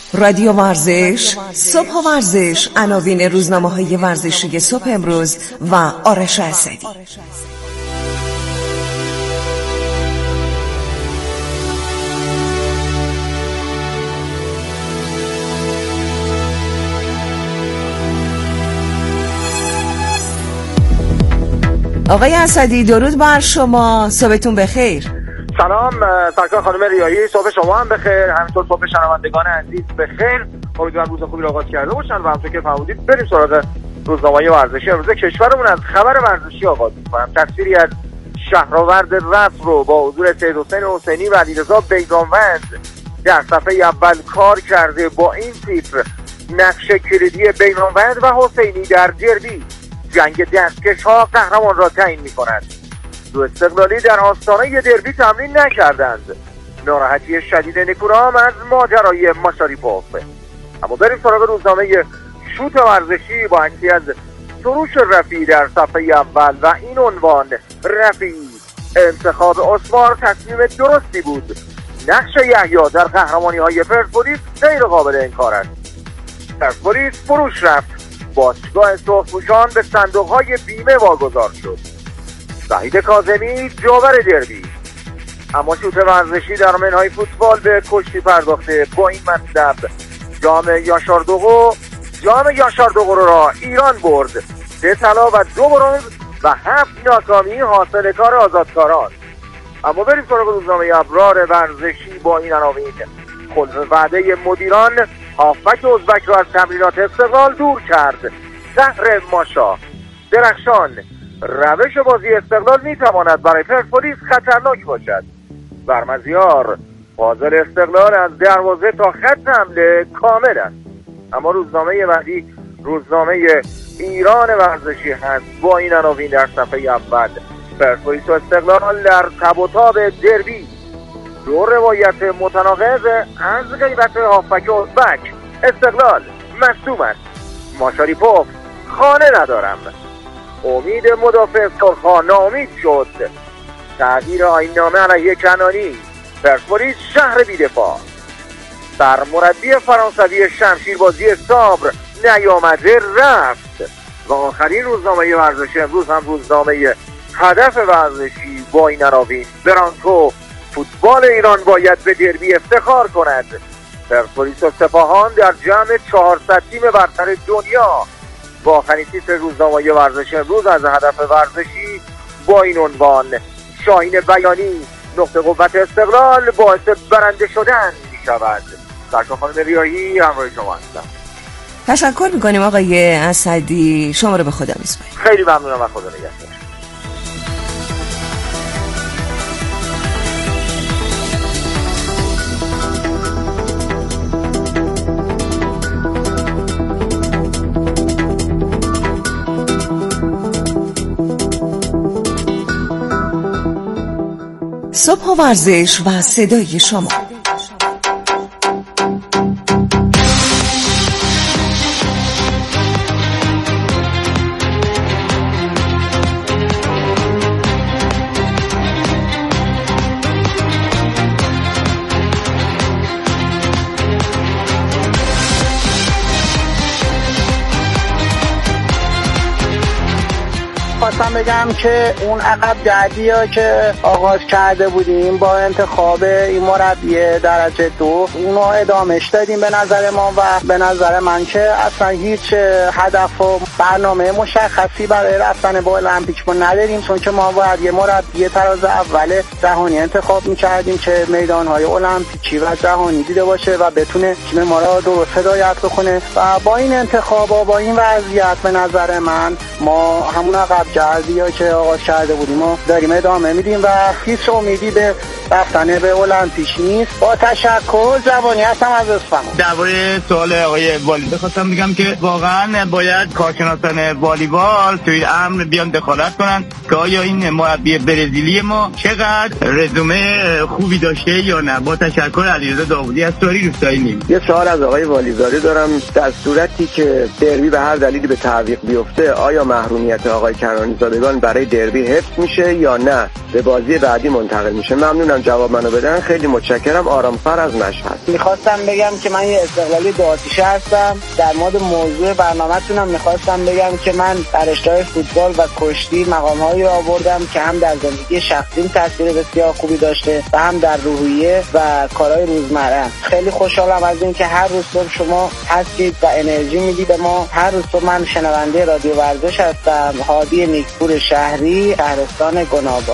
رادیو ورزش، صبح ورزش، عناوین روزنامه‌های ورزشی صبح امروز و آرش اسدی. آقای اسدی درود بر شما، صبحتون بخیر. سلام سرکار خانم ریایی، صبح شما هم بخیر، همینطور صبح شنوندگان عزیز بخیر. امیدوارم روز خوبی رو آغاز کرده باشن و همونطور که فرمودید بریم سراغ روزنامه‌های ورزشی امروز کشورمون. از خبر ورزشی آغاز می‌کنم. تصویری از شهرآورد رفت رو با حضور سید حسین حسینی و علیرضا بیگانوند در صفحه اول کار کرده. با این تیتر: نقش کلیدی بیگانوند و حسینی در دربی، جنگ دستکش‌ها قهرمان را تعیین می‌کند. دو استقلالی در آستانه دربی تمرین نکردند. ناراحتی شدید نیکورام از ماجرای ماشاریپوف. اما بریم سراغ روزنامه شوت ورزشی با عکسی از سروش رفیعی در صفحه اول و این عنوان: رفیعی انتخاب اسمار تصمیم درستی بود. نقش یحیی در قهرمانی‌های پرسپولیس غیر قابل انکار است. پرسپولیس فروش رفت. باشگاه سرخپوشان به صندوق‌های بیمه واگذار شد. وحید کاظمی جاور دربی. اما شوت ورزشی در منهای فوتبال به کشتی پرداخته با این مطلب: جام یاشاردوغو را ایران برد. 3 طلا و 2 برنز و 7 ناکامی حاصل کار آزادکاران. اما بریم سراغ روزنامه ابرار ورزشی با این عناوین: خلف وعده مدیران، هافبک ازبک را از تمرینات استقلال دور کرد. زهر ماشا. درخشان: روش بازی استقلال میتواند برای پرسپولیس خطرناک باشد. برمزیار: فاضل استقلال از دروازه تا خط حمله کامل است. اما روزنامه بعدی روزنامه ایران ورزشی هست با این عناوین در صفحه اول: پرسپولیس و استقلال در تب و تاب دربی. دو روایت متناقض از غیبت هافبک ازبک. استقلال مصدوم است. ماشاریپوف: خانه ندارم. امید مدافع سرخا ناامید شد. تغییر آیین‌نامه علیه کنانی. پرسپولیس شهر بی‌دفاع. سرمربی فرانسوی شمشیربازی صبر نیامده رفت. و آخرین روزنامه ورزشی امروز هم روزنامه هدف ورزشی با این عناوین: برانکو فوتبال ایران باید به دربی افتخار کند. پرسپولیس و سپاهان در جمع 400 تیم برتر دنیا. با آخرین تیتر روزنامه ورزشی امروز از هدف ورزشی با این عنوان: شاهین بیانی نقطه قوت استقلال باعث برنده شدن می شود. سرکار خانم ریایی همراه شما هستم. تشکر میکنیم آقای اسدی، شما رو به خدا میسپاریم. خیلی ممنونم و خدا نگهدار. صبح ورزش و صدای شما. خواستم بگم که اون عقب گردی ها که آغاز کرده بودیم با انتخاب این مربی درجه 2 اونو ادامهش دادیم به نظر ما و به نظر من که اصلا هیچ هدف و برنامه مشخصی برای رفتن به المپیک ما نداریم، چون که ما باید یه مربی تراز اول جهانی انتخاب میکردیم که میدانهای المپیکی و جهانی دیده باشه و بتونه تیم ما را درست هدایت بکنه. و با این انتخاب و با این وضعیت به نظر من ما همون عقب گردی ها که آغاز کرده بودیم و داریم ادامه میدیم و هیچ امیدی به رفتن به المپیک نیست. با تشکر. جوانی هستم از اصفهان. درباره سوال آقای والیبال خواستم بگم که واقعا باید کارشناسان والیبال توی امر بیان دخالت کنن که آیا این مربی برزیلی ما چقدر رزومه خوبی داشته یا نه. با تشکر. علیرضا داوودی از تاری روستایی نیم. یه سوال از آقای والیزاده دارم. در صورتی که دربی به هر دلیلی به تعویق بیفته آیا محرومیت آقای کنانی قهرمانی زادگان برای دربی حفظ میشه یا نه به بازی بعدی منتقل میشه؟ ممنونم جواب منو بدن. خیلی متشکرم. آرامفر از مشهد. میخواستم بگم که من یه استقلالی دو آتیشه هستم. در مورد موضوع برنامه‌تونم میخواستم بگم که من در رشته فوتبال و کشتی مقام‌هایی آوردم که هم در زندگی شخصیم تاثیر بسیار خوبی داشته و هم در روحیه و کارهای روزمره. خیلی خوشحالم از این که هر روز صبح شما هستید و انرژی میدید به ما. هر روز صبح من شنونده رادیو ورزش هستم. هادی نیکپور شهری، شهرستان گناباد.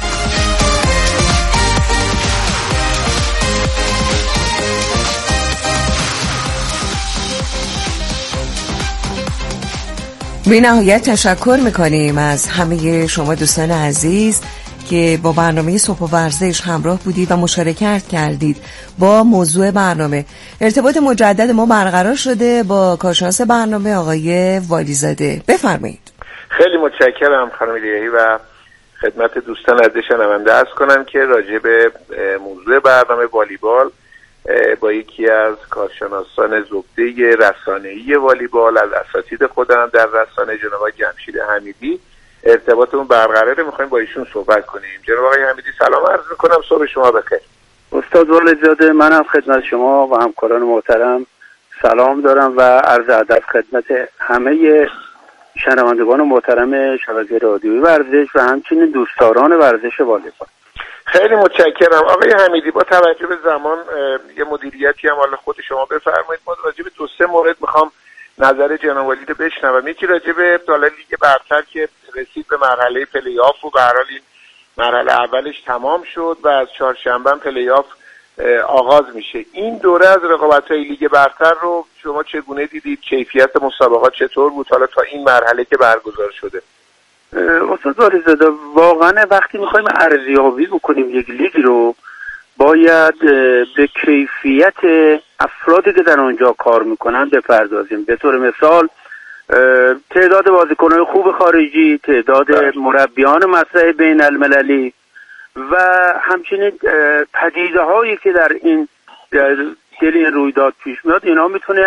بی نهایت تشکر میکنیم از همه شما دوستان عزیز که با برنامه صبح و ورزش همراه بودید و مشارکت کردید با موضوع برنامه. ارتباط مجدد ما برقرار شده با کارشناس برنامه آقای والیزاده. بفرمایید. خیلی متشکرم خانم لیهی و خدمت دوستان عزیز شنونده عرض کنم که راجع به موضوع برنامه والیبال با یکی از کارشناسان زبده رسانه‌ای والیبال از اساتید خودم در رسانه جناب آقای جمشید حمیدی ارتباطمون برقراره. می‌خوایم با ایشون صحبت کنیم. جناب آقای حمیدی سلام عرض می‌کنم. صبح شما بخیر. استاد والیزاده، منم خدمت شما و همکاران محترم سلام دارم و عرض ادب خدمت همه شنوندگان محترم شبکه رادیویی ورزش و همچنین دوستداران ورزش والیبال. خیلی متشکرم آقای حمیدی. با توجه به زمان یه مدیریتی هم حالا خود شما بفرمایید. ما راجع به 2-3 مورد میخوام نظر جناب والی رو بشنوم. یکی راجع به لیگ برتر که رسید به مرحله پلی آف و به هر حال این مرحله اولش تمام شد و از چهارشنبه پلی آف آغاز میشه. این دوره از رقابت‌های لیگ برتر رو شما چگونه دیدید؟ کیفیت مسابقات چطور بود حالا تا این مرحله که برگزار شده؟ استاد والیزاده، واقعا وقتی میخوایم ارزیابی بکنیم یک لیگ رو باید به کیفیت افرادی که در اونجا کار میکنن بپردازیم. به طور مثال تعداد بازیکن‌های خوب خارجی، تعداد مربیان مطرح بین المللی و همچنین پدیده هایی که در این دل این رویداد پیش میاد، اینا میتونه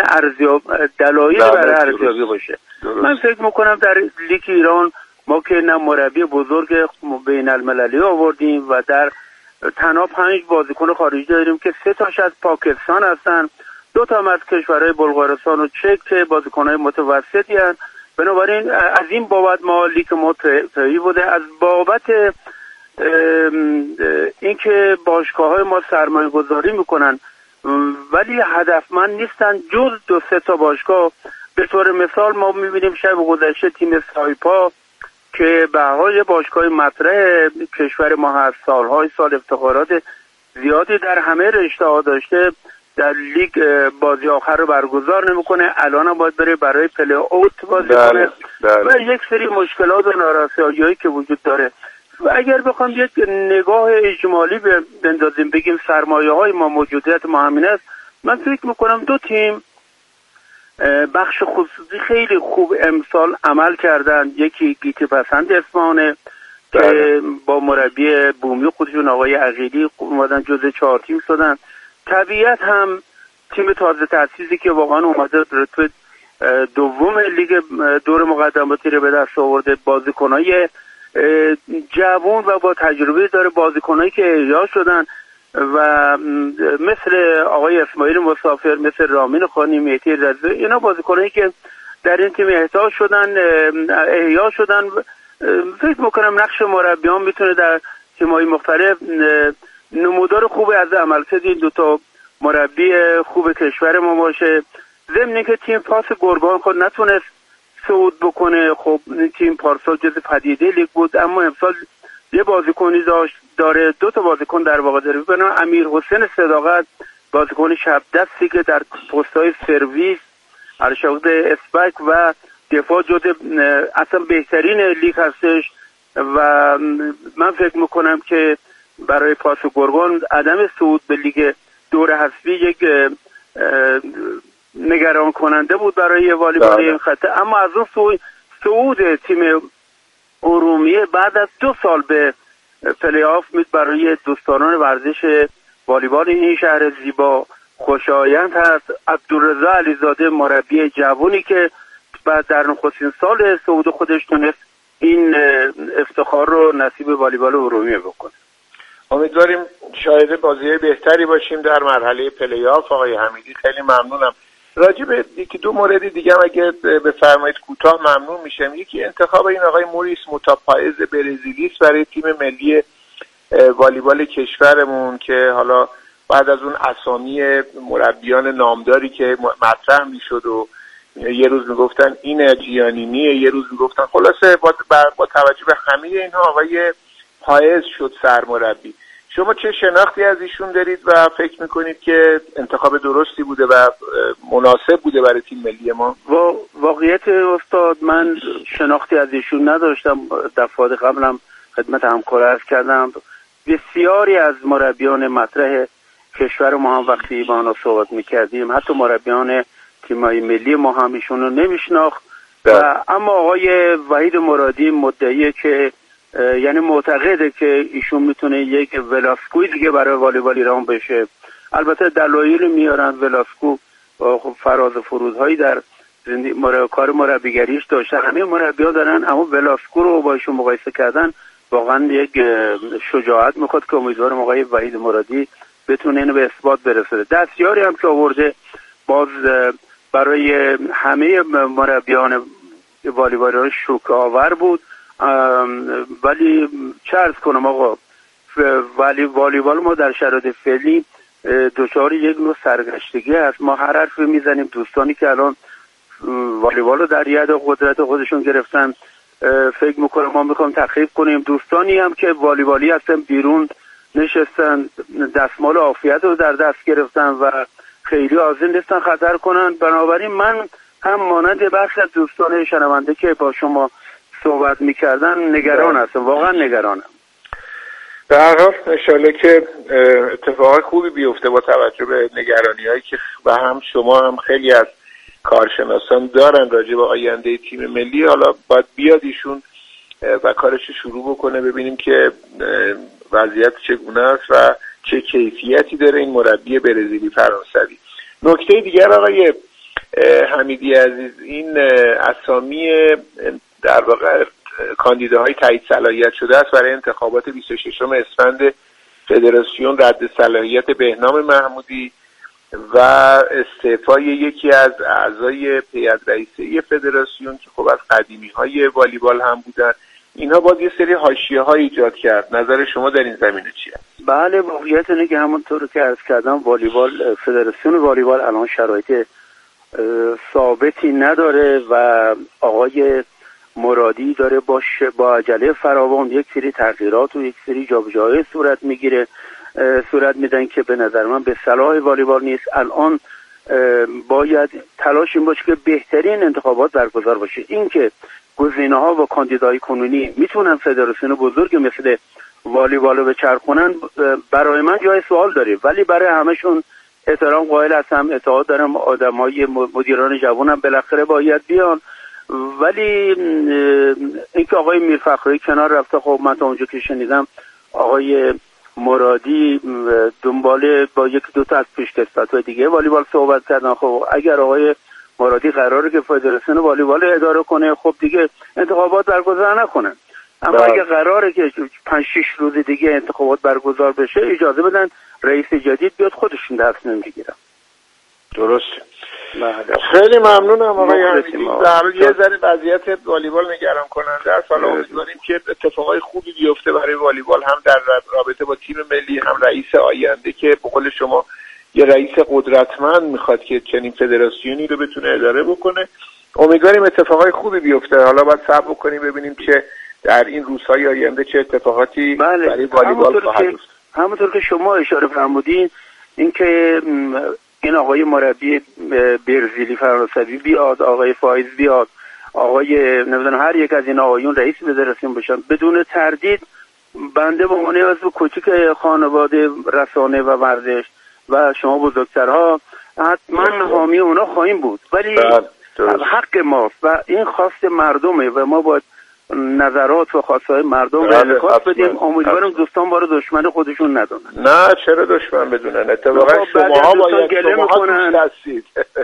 دلایل برای ارزیابی باشه. من فکر میکنم در لیگ ایران ما که نه مربی بزرگ بین المللی آوردیم و در تنها 5 بازیکن خارجی داریم که 3 تاش از پاکستان هستن، 2 تا از کشورهای بلغارستان و چک که بازیکنهای متوسطی هستند. بنابراین از این بابت ما لیگ ما تایی بوده. از بابت اینکه باشگاه‌های ما سرمایه گذاری میکنن ولی هدفمند نیستن جز 2-3 تا باشگاه. به طور مثال ما میبینیم شب گذشته تیم سایپا که به هر حال باشگاه مطرح کشور ما هست، سال افتخارات زیادی در همه رشته‌ها داشته، در لیگ بازی آخر رو برگزار نمیکنه. الان هم باید بره برای پلی اوت بازی کنه و یک سری مشکلات و نارسایی‌هایی که وجود داره. و اگر بخوام یک نگاه اجمالی بندازیم بگیم سرمایه‌های ما، موجودیت ما همین است، من فکر میکنم 2 تیم بخش خصوصی خیلی خوب امسال عمل کردن. یکی گیتی پسند اصفهانه که با مربی بومی خودشون آقای عقیلی اومدن جزء 4 تیم شدن. طبیعت هم تیم تازه تأسیسی که واقعا اومده رتبه دوم لیگ دور مقدماتی رو به دست آورده، بازیکنای جوان و با تجربه داره، بازیکنایی که احیا شدن و مثل آقای اسماعیل مسافر، مثل رامین خانی، مهدی رضایی، اینا بازیکنایی که در این تیم احیا شدن. فکر میکنم نقش مربیان میتونه در تیم‌های مختلف نمودار خوبی از عملکرد این 2 تا مربی خوب کشور ما باشه. ضمن اینکه تیم پاس گرگان خود نتونست صعود بکنه، خب تیم پارسال جز پدیده لیگ بود، اما امسال یه بازیکنی داره 2 تا بازیکن در واقع داره. ببینم امیر حسین صداقت بازیکن شب دستی که در پست‌های سرویس، ارشد اسپک و دفاع جزو اصلا بهترین لیگ هستش و من فکر میکنم که برای پاس گرگان عدم صعود به لیگ دور حذفی یک نگران کننده بود برای والیبال این خطه. اما از اون صعود تیم ارومیه بعد از 2 سال به پلی آف برای دوستداران ورزش والیبال این شهر زیبا خوشایند هست. عبدالرضا علیزاده مربی جوانی که بعد در نخستین سال صعود خودش تونست این افتخار رو نصیب والیبال ارومیه بکنه. امیدواریم شاهد بازی بهتری باشیم در مرحله پلی آف. آقای حمیدی خیلی ممنونم. راجع به یکی دو مورد دیگه هم اگه بفرمایید کوتاه ممنون میشم. یکی انتخاب این آقای موریس موتاپایز برزیلی است برای تیم ملی والیبال کشورمون که حالا بعد از اون اسامی مربیان نامداری که مطرح میشد و یه روز میگفتن این جیانینیه، یه روز میگفتن، خلاصه با توجه به همه اینها آقای پایز شد سرمربی. شما چه شناختی از ایشون دارید و فکر میکنید که انتخاب درستی بوده و مناسب بوده برای تیم ملی ما؟ واقعیت استاد من شناختی از ایشون نداشتم. دفعات قبلم خدمت همکار عرض کردم بسیاری از مربیان مطرح کشور ما هم وقتی با آنها صحبت میکردیم، حتی مربیان تیم‌های ملی ما هم ایشون رو نمیشناخت. اما آقای وحید مرادی مدعیه که یعنی معتقده که ایشون میتونه یک ولاسکوی دیگه برای والیبال ایران بشه. البته دلایل میارن. ولاسکو خب فراز فرودهایی در کار مربیگریش داشته، همه مربی‌ها دارن، اما ولاسکو رو با ایشون مقایسه کردن واقعا یک شجاعت میخواد که امیدوارم آقای وحید مرادی بتونه اینو به اثبات برسونه. دستیاری هم که آورده باز برای همه مربیان والیبال شوکه آور بود. ولی چه عرض کنم آقا، والیبال ما در شرایط فعلی دچار یک نوع سرگشتگی هست. ما هر حرفی میزنیم، دوستانی که الان والیبال رو در ید قدرت خودشون گرفتن فکر میکنم ما میخوام تخریب کنیم. دوستانی هم که والیبالی هستن بیرون نشستن دستمال عافیت رو در دست گرفتن و خیلی حاضر نیستن خطر کنن. بنابراین من هم مانند برخی از دوستان شنونده که با شما صحبت میکردن نگران هستم، واقعا نگرانم. به هر حال انشالله که اتفاق خوبی بیفته با توجه به نگرانی هایی که و هم شما هم خیلی از کارشناسان دارن راجع به آینده تیم ملی. حالا باید بیاد ایشون و کارش شروع بکنه، ببینیم که وضعیت چگونه است و چه کیفیتی داره این مربی برزیلی فرانسوی. نکته دیگر آقای حمیدی عزیز، این اسامی در واقع کاندیداهای تایید صلاحیت شده است برای انتخابات 26 اسفند فدراسیون رد صلاحیت بهنام محمودی و استعفای یکی از اعضای هیئت رئیسه فدراسیون که خب از قدیمی‌های والیبال هم بودن. اینها باز یه سری حاشیه‌های ایجاد کرد. نظر شما در این زمینه چیه؟ بله، واقعیت اینه که همونطور که عرض کردم والیبال، فدراسیون والیبال الان شرایط ثابتی نداره و آقای مرادی داره با عجله فراوان یک سری تغییرات و یک سری جابجایی صورت میدن که به نظر من به صلاح والیبال نیست. الان باید تلاش این باشه که بهترین انتخابات برگزار باشه. این که گزینه‌ها و کاندیدای کنونی میتونن فدراسیون بزرگ مثل والیبال رو بچرخونن، برای من جای سوال داره، ولی برای همشون احترام قائل هستم، اعتقاد دارم آدمای مدیران جوانم بالاخره باید بیان. ولی اینکه آقای میرفخری کنار رفته، خب من تا اونجا که شنیدم آقای مرادی دنبال با یک دو تا از پیشکسوت‌های دیگه والیبال صحبت کردن. خب اگر آقای مرادی قراره که فدراسیون والیبال اداره کنه، خب دیگه انتخابات برگزار نکنن. اما اگه قراره که 5-6 روز دیگه انتخابات برگزار بشه، اجازه بدن رئیس جدید بیاد خودشون تصمیم بگیرن. درسته. خیلی ممنونم آقای حمیدی. در یه ذره وضعیت والیبال نگران کننده است. حالا امیدواریم که اتفاقای خوبی بیفته برای والیبال، هم در رابطه با تیم ملی، هم رئیس آینده که به قول شما یه رئیس قدرتمند میخواد که چنین فدراسیونی رو بتونه اداره بکنه. امیدواریم اتفاقای خوبی بیفته. حالا باید صبر بکنیم ببینیم که در این روزهای آینده چه اتفاقاتی برای والیبال خواهد افتاد. همونطور که شما اشاره فرمودین، اینکه این آقای مربی برزیلی فرانسوی بیاد، آقای فایز بیاد، آقای نمیدونم هر یک از این آقایون رئیس فدراسیون بشن، بدون تردید بنده به عنوان عضو کوچیک خانواده رسانه و ورزش و شما بزرگترها حتما حامی اونا خواهیم بود. ولی حق ماست و این خواست مردمه و ما باید نظرات و خواستهای مردم رو انعکاس بدیم. امیدوارم دوستان ما رو دشمن خودشون ندونن. نه چرا دشمن بدونن؟ اتفاقا شماها باید گله میکنن.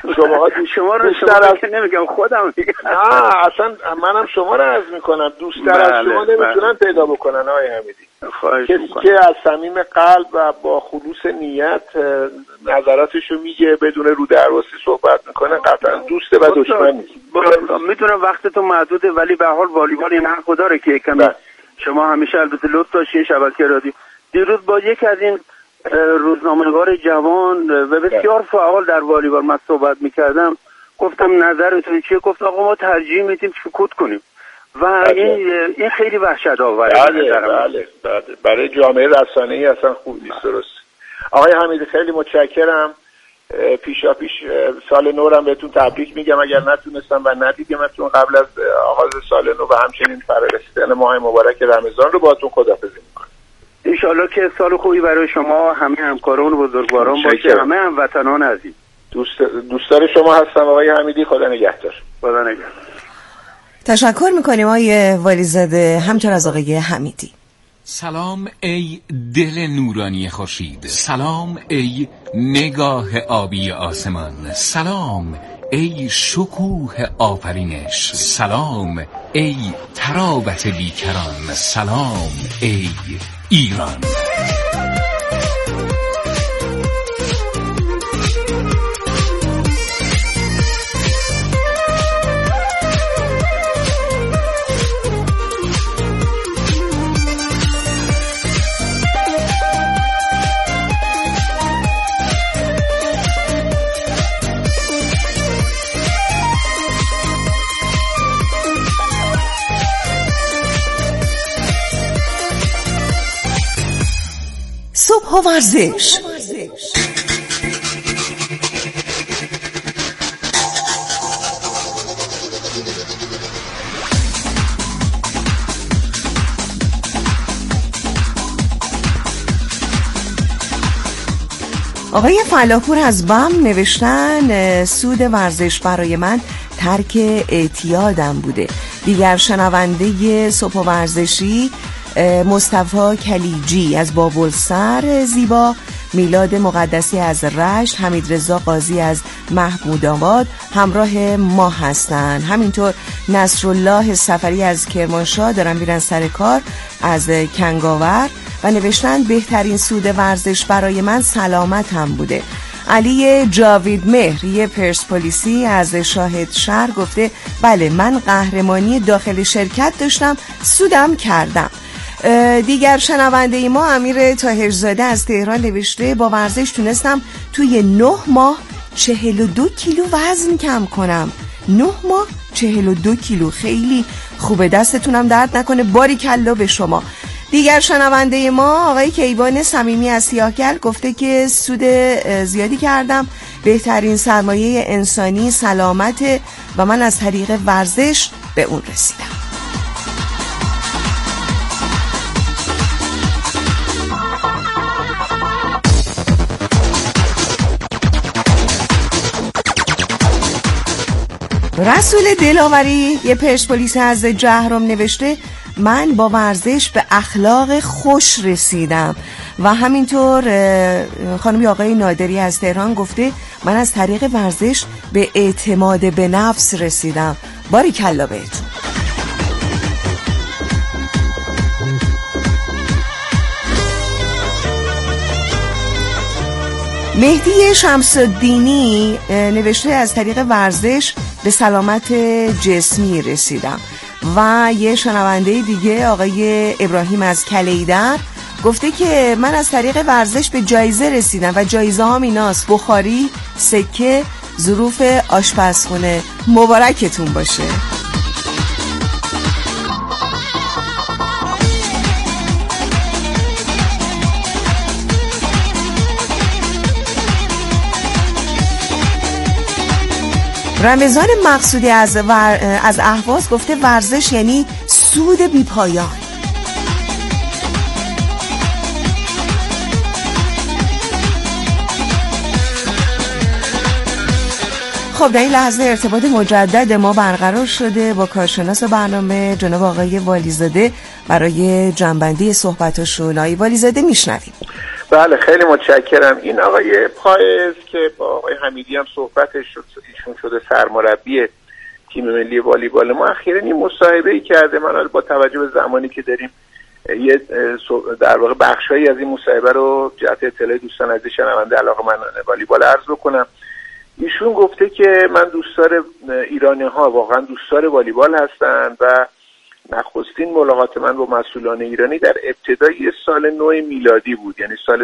شما رو که نمیگم خودم میگم. نه اصلا منم شما رو عرض میکنم دوست‌تر از شما نمیتونن پیدا بکنن آقای حمیدی. کسی که از صمیم قلب و با خلوص نیت نظراتشو میگه بدون رو درواسی صحبت میکنه قطعا دوسته و دشمن نیست. میدونم وقتتون محدوده ولی به هر حال والیبال این حق داره که کمی شما همیشه البته لطف داشتین شبکه رادیو. دیروز با یکی از این روزنامه‌نگار جوان و بسیار فعال در والیبال من صحبت میکردم، گفتم نظرتون چیه؟ گفت آقا ما ترجیح میدیم سکوت کنیم و این خیلی وحشت آوره. بله برای جامعه رسانه‌ای اصلا خوب نیست. درست آقای حمیدی، خیلی متشکرم. پیشا پیش سال نو رو بهتون تبریک میگم اگر نتونستم و ندیدمتون قبل از آغاز سال نو و همچنین فرارسیدن ماه مبارک رمضان رو باهاتون خداحافظی میکنم. انشالله که سال خوبی برای شما همه همکاران و بزرگواران باشه، همه هموطنان عزیز. دوستدار شما هستم آقای حمیدی. خدا نگهدار. خدا نگهدار. تشکر میکنیم آقای والیزاده، همچنین از آقای حمیدی. سلام ای دل نورانی خورشید، سلام ای نگاه آبی آسمان، سلام ای شکوه آفرینش، سلام ای ترابت بیکران، سلام ای ایران. صبح و ورزش. آقای فلاحپور از بم نوشتن سود ورزش برای من ترک اعتیادم بوده. دیگر شنونده صبح و ورزشی مصطفی کلیجی از بابلسر زیبا، میلاد مقدسی از رشت، حمید رضا قاضی از محمود آباد همراه ما هستن. همینطور نصرالله سفری از کرمانشاه دارن میرن سر کار از کنگاور و نوشتن بهترین سود ورزش برای من سلامتم بوده. علی جاوید مهر یه پرسپولیسی از شاهد شهر گفته بله من قهرمانی داخل شرکت داشتم، سودم کردم. دیگر شنونده ما امیر طاهرزاده از تهران نوشته با ورزش تونستم توی 9 ماه 42 کیلو وزن کم کنم. 9 ماه 42 کیلو خیلی خوبه، دستتونم درد نکنه، باریکلا به شما. دیگر شنونده ما آقای کیوان صمیمی از سیاهگل گفته که سود زیادی کردم، بهترین سرمایه انسانی سلامت و من از طریق ورزش به اون رسیدم. رسول دلاوری یه پرسپولیس از جهرم نوشته من با ورزش به اخلاق خوش رسیدم و همینطور خانمی آقای نادری از تهران گفته من از طریق ورزش به اعتماد به نفس رسیدم. باریکلا بهتون. مهدی شمس‌الدینی نوشته از طریق ورزش به سلامت جسمی رسیدم و یه شنونده دیگه آقای ابراهیم از کلیدر گفته که من از طریق ورزش به جایزه رسیدم و جایزه هم ایناست: بخاری، سکه، ظروف آشپزخونه. مبارکتون باشه. رمضان مقصودی از اهواز گفته ورزش یعنی سود بی پایان. خب در این لحظه ارتباط مجدد ما برقرار شده با کارشناس برنامه جناب آقای والیزاده برای جنبندی صحبتاشون. آقای والیزاده میشنویم. بله خیلی متشکرم. این آقای پایز که با آقای حمیدی هم صحبتش شد، ایشون شده سرمربی تیم ملی والیبال ما، اخیراً این مصاحبه‌ای کرده. من با توجه به زمانی که داریم یه در واقع بخشایی از این مصاحبه رو جهت اطلاع دوستان عزیز شنونده علاقه‌مندان والیبال عرض بکنم. ایشون گفته که من دوستدار ایرانی‌ها، واقعا دوستدار والیبال هستند و نخستین ملاقات من با مسئولان ایرانی در ابتدای سال نو میلادی بود، یعنی سال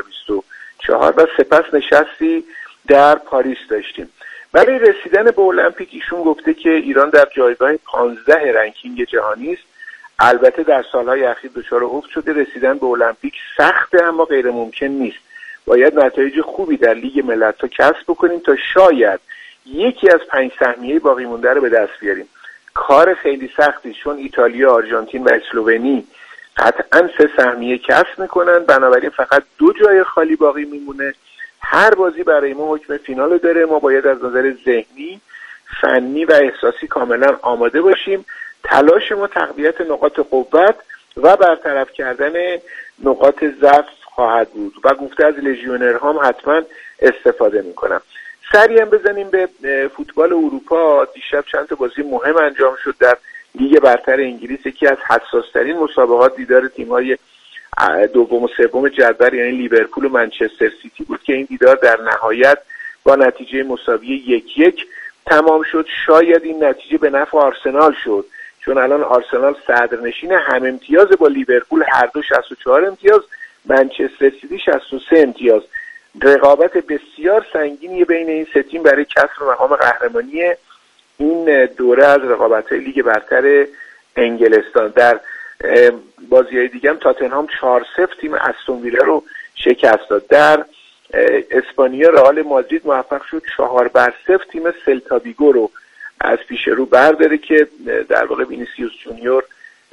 2024 و سپس نشستی در پاریس داشتیم. برای رسیدن به المپیک ایشون گفته که ایران در جایگاه 15 رنکینگ جهانی است. البته در سالهای اخیر دچار افت شده. رسیدن به المپیک سخته اما غیر ممکن نیست. باید نتایج خوبی در لیگ ملت‌ها کسب بکنیم تا شاید یکی از 5 سهمیه باقی مونده رو به دست بیاریم. کار خیلی سختی، چون ایتالیا، آرژانتین و اسلوونی قطعاً 3 سهمیه کسب میکنن، بنابراین فقط 2 جای خالی باقی میمونه. هر بازی برای ما حکم فینال داره. ما باید از نظر ذهنی، فنی و احساسی کاملا آماده باشیم. تلاش ما تقویت نقاط قوت و برطرف کردن نقاط ضعف خواهد بود و گفته از لژیونرها هم حتما استفاده میکنم. سریع هم بزنیم به فوتبال اروپا. دیشب چند تا بازی مهم انجام شد در لیگ برتر انگلیس. یکی از حساس‌ترین مسابقات دیدار تیم‌های دوم و سوم جدول یعنی لیورپول و منچستر سیتی بود که این دیدار در نهایت با نتیجه مساوی 1-1 تمام شد. شاید این نتیجه به نفع آرسنال شد، چون الان آرسنال صدرنشین، هم امتیاز با لیورپول، هر دو 64 امتیاز، منچستر سیتی 63 امتیاز. رقابت بسیار سنگینی بین این سه تیم برای کسب مقام قهرمانی این دوره از رقابت‌های لیگ برتر انگلستان. در بازی‌های دیگه هم تاتنهام 4-0 تیم استون ویلا رو شکست داد. در اسپانیا رئال مادرید موفق شد 4-0 تیم سلتا ویگو رو از پیش رو برداره که در واقع وینیسیوس جونیور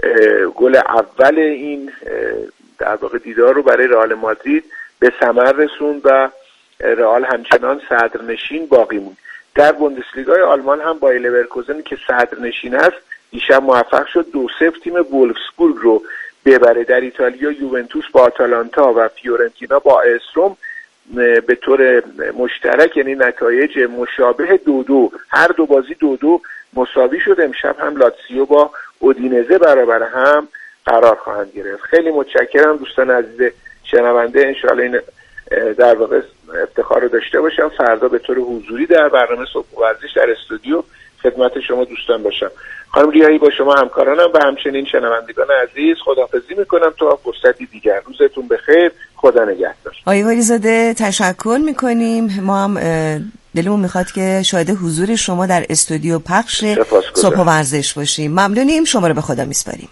گل اول این در واقع دیدار رو برای رئال مادرید به ثمر رسوند و رئال همچنان صدرنشین باقی موند. در بوندسلیگای آلمان هم بایر لورکوزن که صدرنشین است دیشب موفق شد 2-0 تیم وولفسبورگ رو ببره. در ایتالیا یوونتوس با آتالانتا و فیورنتینا با استروم به طور مشترک، یعنی نتایج مشابه 2-2، هر دو بازی 2-2 مساوی شد. امشب هم لاتسیو با اودینزه برابر هم قرار خواهند گرفت. خیلی متشکرم دوستان عزیز شنونده. انشاءالله این در واقع افتخار رو داشته باشم فردا به طور حضوری در برنامه صبح ورزش در استودیو خدمت شما دوستان باشم. خانم ریایی با شما همکارانم و همچنین شنوندگان عزیز خداحافظی میکنم تا فرصتی دیگر. روزتون بخیر. خدا نگهدار. آقای ولیزاده تشکر میکنیم. ما هم دلمون میخواد که شاهد حضور شما در استودیو پخش صبح ورزش باشیم. ممنونیم. شما رو به خدا میسپاریم.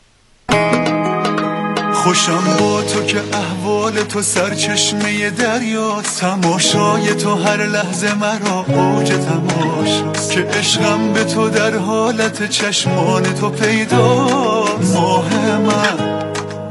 خوشم با تو که احوال تو سرچشمه دریاست، تماشای تو هر لحظه مرا اوج تماشاست، که عشقم به تو در حالت چشمان تو پیداست. ماه من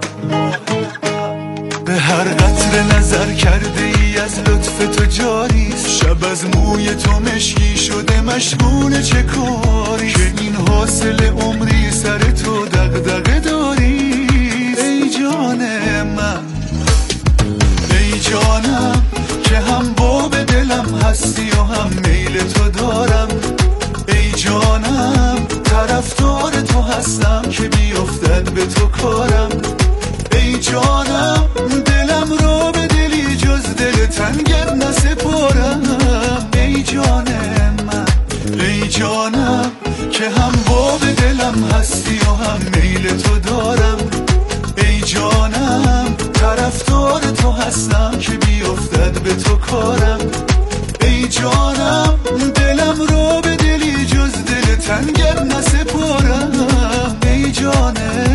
به هر قطر نظر کرده ای از لطف تو جاریست، شب از موی تو مشکی شده مشغول چه کاری، که این حاصل عمری سر تو دغدغه داری. ای جان من، ای جانم که هم باب دلم هستی و هم میل تو دارم. ای جانم طرفدار تو هستم که بیفتد به تو کارم. ای جانم دلم رو به دلی جز دل تنگر نسپارم. ای جان من، ای جانم که هم باب دلم هستی و هم میل تو دارم. ای جانم طرفدار تو هستم که بیفتد به تو کارم. ای جانم دلم رو به دلی جز دل تنگر نسپارم. ای جان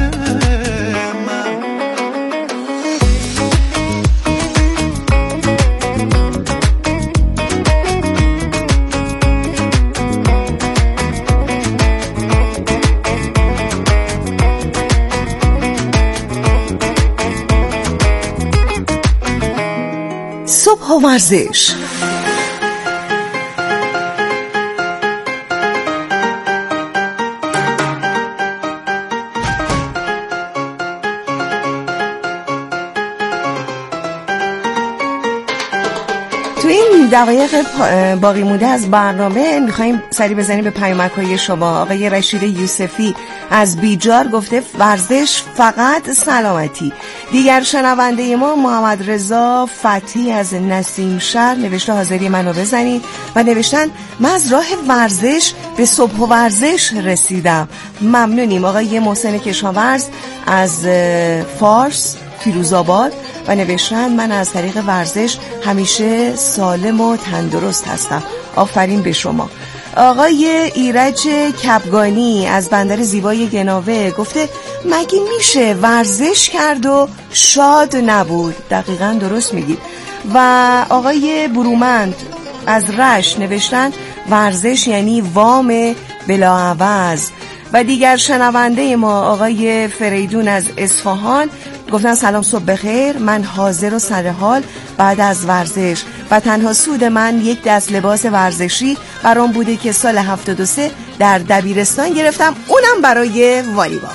من. صبح و ورزش. تو این دقایق باقی مونده از برنامه میخواییم سری بزنیم به پیامک‌های شما. آقای رشید یوسفی از بیجار گفته ورزش فقط سلامتی. دیگر شنونده ما محمد رضا فتی از نسیم شهر نوشته حاضری منو بزنید و نوشتن من از راه ورزش به صبح و ورزش رسیدم. ممنونیم. آقای محسن کشاورز از فارس فیروزآباد و نوشتن من از طریق ورزش همیشه سالم و تندرست هستم. آفرین به شما. آقای ایرج کبگانی از بندر زیبای گناوه گفته مگه میشه ورزش کرد و شاد نبود؟ دقیقاً درست میگید. و آقای برومند از رشت نوشتن ورزش یعنی وام بلاعوض. و دیگر شنونده ما آقای فریدون از اصفهان گفتن سلام صبح بخیر، من حاضر و سرحال بعد از ورزش و تنها سود من یک دست لباس ورزشی برام بوده که سال 73 در دبیرستان گرفتم، اونم برای والیبال.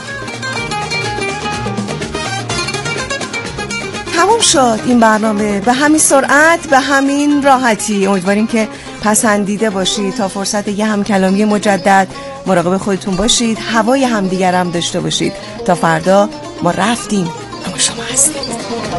تموم شد این برنامه به همین سرعت، به همین راحتی. امیدواریم که پسندیده باشید. تا فرصت یه همکلامی مجدد مراقب خودتون باشید، هوای همدیگر هم داشته باشید. تا فردا ما رفتیم اما شما هستید.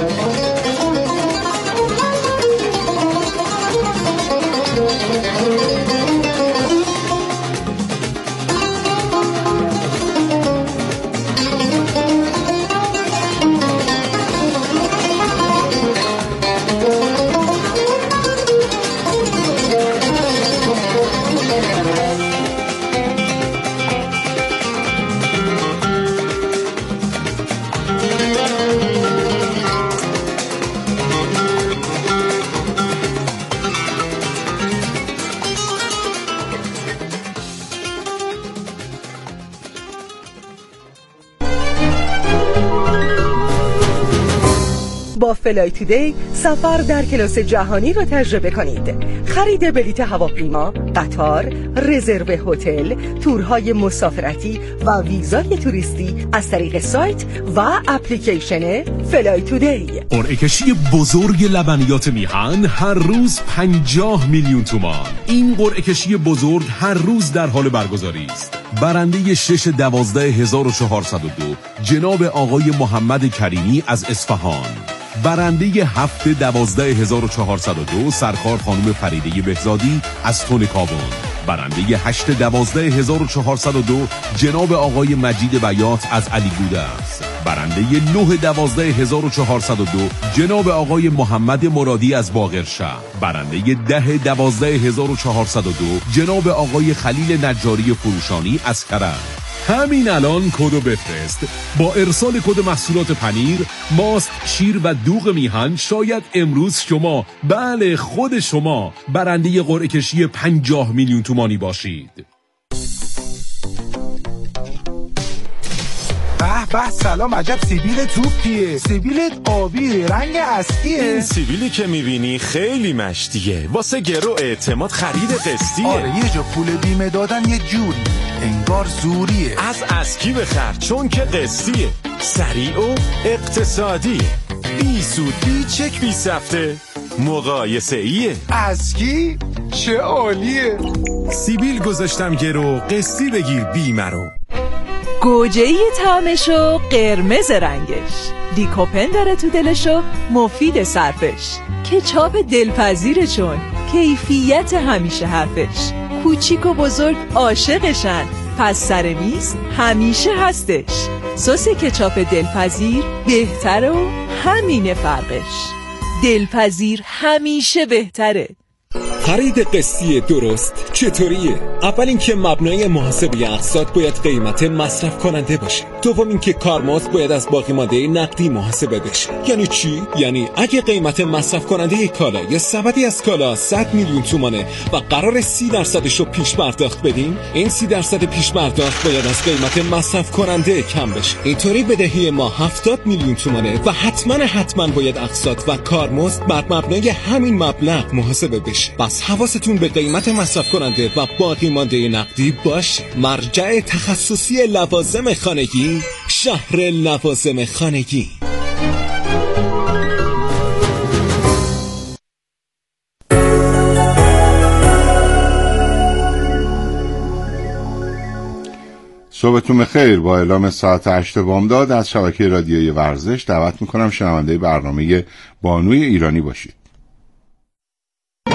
با فلای تودی سفر در کلاس جهانی را تجربه کنید. خرید بلیط هواپیما، قطار، رزرو هتل، تورهای مسافرتی و ویزای توریستی از طریق سایت و اپلیکیشن فلای تودی. قرعه کشی بزرگ لبنیات میهن هر روز 50 میلیون تومان. این قرعه کشی بزرگ هر روز در حال برگزاری است. برنده 6/12/1402 جناب آقای محمد کریمی از اصفهان. برنده 7/12/1402 سرکار خانم فریده بهزادی از تونکابون. برنده 8/12/1402 جناب آقای مجید بیات از علی گوده است. برنده 9/12/1402 جناب آقای محمد مرادی از باقرشهر. برنده 10/12/1402 جناب آقای خلیل نجاری فروشانی از کرج. همین الان کدو بفرست. با ارسال کد محصولات پنیر، ماست، شیر و دوغ میهن شاید امروز شما، بله خود شما، برنده قرعه کشی 50 میلیون تومانی باشید. به سلام، عجب سیبیل توپیه. سیبیلت آبی رنگ اصلیه. این سیبیلی که میبینی خیلی مشتیه، واسه گرو اعتماد خرید قسطیه. آره یه جا پول بیمه دادن یه جوری انگار زوریه. از اسکی بخر چون که قسطیه، سریع و اقتصادیه، بی سود بی چک بی سفته، مقایسه ایه. اسکی چه عالیه. سیبیل گذاشتم گرو، قسطی بگیر بیمه رو. گوجه‌ای طعمشو قرمز رنگش، لیکوپن داره تو دلشو مفید صرفش، کچاپ دلپذیره چون کیفیت همیشه حرفش، کوچیک و بزرگ عاشقشن پس سر میز همیشه هستش، سس کچاپ دلپذیر بهتره و همینه فرقش، دلپذیر همیشه بهتره. خرید قسطی درست چطوریه؟ اول اینکه مبنای محاسبه اقساط باید قیمت مصرف کننده باشه. دوم اینکه کارمزد باید از باقی مانده نقدی محاسبه بشه. یعنی چی؟ یعنی اگه قیمت مصرف کننده کالا یا سبدی از کالا 100 میلیون تومانه و قرار 30% رو پیش پرداخت بدیم، این 30% پیش پرداخت باید از قیمت مصرف کننده کم بشه. اینطوری بدهی ما 70 میلیون تومانه و حتما باید اقساط و کارمزد بر مبنای همین مبلغ محاسبه بشه. بس حواستون به قیمت مصرف کننده و باقی مانده نقدی باشه. مرجع تخصصی لوازم خانگی، شهر لوازم خانگی. صبحتون بخیر. با اعلام ساعت 8 بامداد از شبکه رادیویی ورزش دعوت میکنم شنونده برنامه بانوی ایرانی باشید.